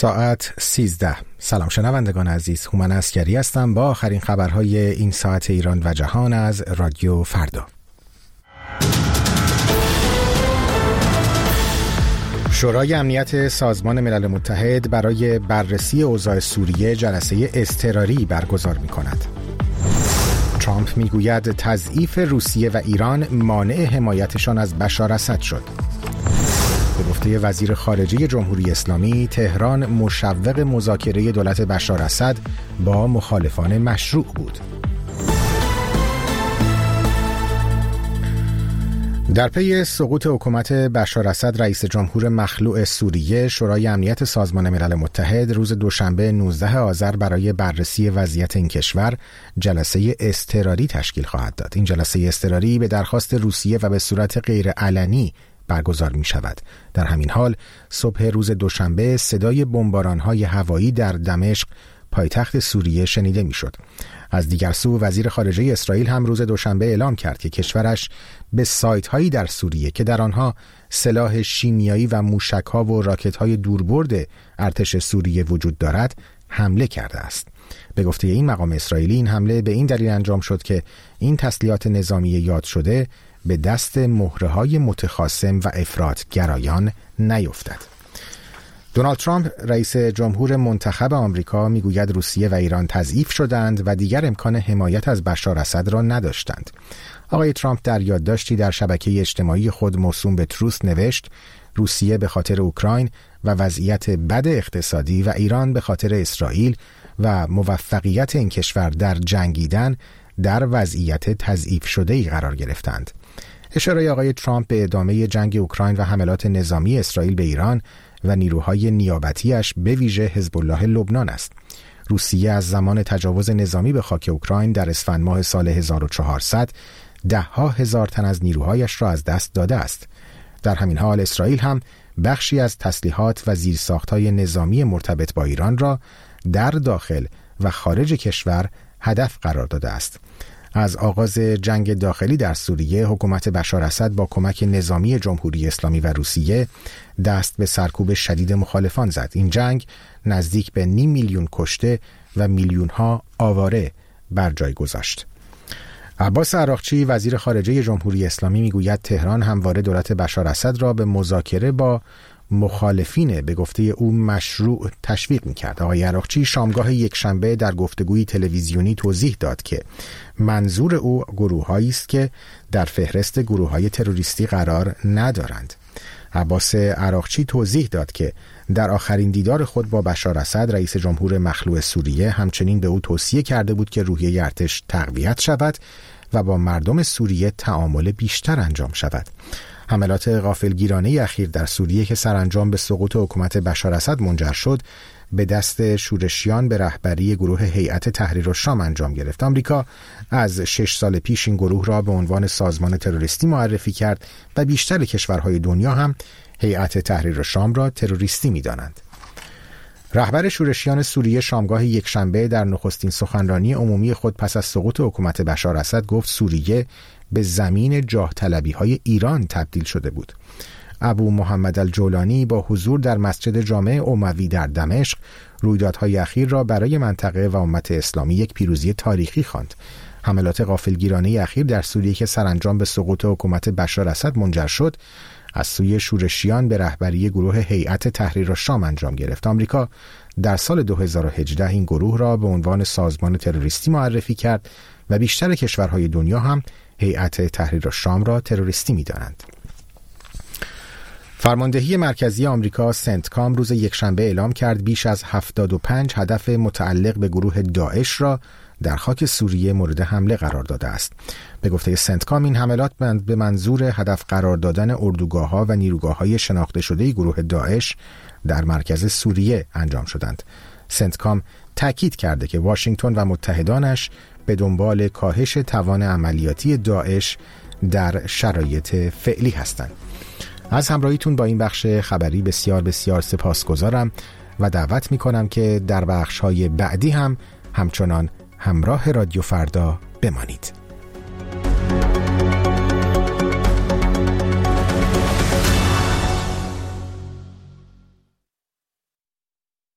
ساعت 13. سلام شنوندگان عزیز، هومن عسکری هستم با آخرین خبرهای این ساعت ایران و جهان از رادیو فردا. شورای امنیت سازمان ملل متحد برای بررسی اوضاع سوریه جلسه اضطراری برگزار می‌کند. ترامپ میگوید تضعیف روسیه و ایران مانع حمایتشان از بشار اسد شد. به گفته وزیر خارجه جمهوری اسلامی، تهران مشوق مذاکره دولت بشار اسد با مخالفان مشروع بود. در پی سقوط حکومت بشار اسد، رئیس جمهور مخلوع سوریه، شورای امنیت سازمان ملل متحد روز دوشنبه 19 آذر برای بررسی وضعیت این کشور جلسه اضطراری تشکیل خواهد داد. این جلسه اضطراری به درخواست روسیه و به صورت غیر علنی برگزار می شود. در همین حال صبح روز دوشنبه صدای بمباران‌های هوایی در دمشق، پایتخت سوریه، شنیده می شد. از دیگر سو وزیر خارجه اسرائیل هم روز دوشنبه اعلام کرد که کشورش به سایت‌هایی در سوریه که در آنها سلاح شیمیایی و موشک‌ها و راکت‌های دوربرد ارتش سوریه وجود دارد حمله کرده است. به گفته این مقام اسرائیلی، این حمله به این دلیل انجام شد که این تسلیحات نظامی یاد شده به دست مهره‌های متخاصم و افراط‌گرایان نیفتد. دونالد ترامپ، رئیس جمهور منتخب آمریکا، میگوید روسیه و ایران تضعیف شدند و دیگر امکان حمایت از بشار اسد را نداشتند. آقای ترامپ در یادداشتی در شبکه اجتماعی خود موسوم به تروث نوشت: روسیه به خاطر اوکراین و وضعیت بد اقتصادی و ایران به خاطر اسرائیل و موفقیت این کشور در جنگیدن در وضعیت تضعیف شده‌ای قرار گرفتند. اشاره آقای ترامپ به ادامه جنگ اوکراین و حملات نظامی اسرائیل به ایران و نیروهای نیابتیش به ویژه حزب الله لبنان است. روسیه از زمان تجاوز نظامی به خاک اوکراین در اسفند ماه سال 1400 ده‌ها هزار تن از نیروهایش را از دست داده است. در همین حال اسرائیل هم بخشی از تسلیحات و زیرساخت‌های نظامی مرتبط با ایران را در داخل و خارج کشور هدف قرار داده است. از آغاز جنگ داخلی در سوریه، حکومت بشار اسد با کمک نظامی جمهوری اسلامی و روسیه دست به سرکوب شدید مخالفان زد. این جنگ نزدیک به 500,000 میلیون کشته و میلیون‌ها آواره بر جای گذاشت. عباس عراقچی، وزیر خارجه جمهوری اسلامی، میگوید تهران همواره دولت بشار اسد را به مذاکره با مخالفین به گفته او مشروع تشویق می‌کرد. آقای عراقچی شامگاه یکشنبه در گفتگوی تلویزیونی توضیح داد که منظور او گروه‌هایی است که در فهرست گروه‌های تروریستی قرار ندارند. عباس عراقچی توضیح داد که در آخرین دیدار خود با بشار اسد، رئیس جمهور مخلوع سوریه، همچنین به او توصیه کرده بود که روحیه ارتش تقویت شود و با مردم سوریه تعامل بیشتر انجام شود. حملات غافلگیرانه اخیر در سوریه که سرانجام به سقوط حکومت بشار اسد منجر شد، به دست شورشیان به رهبری گروه هیئت تحریر الشام انجام گرفت. آمریکا از 6 سال پیش این گروه را به عنوان سازمان تروریستی معرفی کرد و بیشتر کشورهای دنیا هم هیئت تحریر الشام را تروریستی می‌دانند. رهبر شورشیان سوریه شامگاه یکشنبه در نخستین سخنرانی عمومی خود پس از سقوط حکومت بشار اسد گفت سوریه به زمین جاه طلبی‌های ایران تبدیل شده بود. ابو محمد الجولانی با حضور در مسجد جامع اموی در دمشق رویدادهای اخیر را برای منطقه و امت اسلامی یک پیروزی تاریخی خواند. حملات غافلگیرانه اخیر در سوریه که سرانجام به سقوط حکومت بشار اسد منجر شد، از سوی شورشیان به رهبری گروه هیئت تحریر الشام انجام گرفت. آمریکا در سال 2018 این گروه را به عنوان سازمان تروریستی معرفی کرد و بیشتر کشورهای دنیا هم هیئت تحریر الشام را تروریستی می‌دانند. فرماندهی مرکزی آمریکا سنتکام روز یکشنبه اعلام کرد بیش از 75 هدف متعلق به گروه داعش را در خاک سوریه مورد حمله قرار داده است. به گفته سنتکام این حملات به منظور هدف قرار دادن اردوگاه‌ها و نیروگاه‌های شناخته شده گروه داعش در مرکز سوریه انجام شدند. سنتکام تاکید کرده که واشنگتن و متحدانش به دنبال کاهش توان عملیاتی داعش در شرایط فعلی هستند. از همراهیتون با این بخش خبری بسیار بسیار سپاسگزارم و دعوت می‌کنم که در بخش‌های بعدی هم همچنان همراه رادیو فردا بمانید.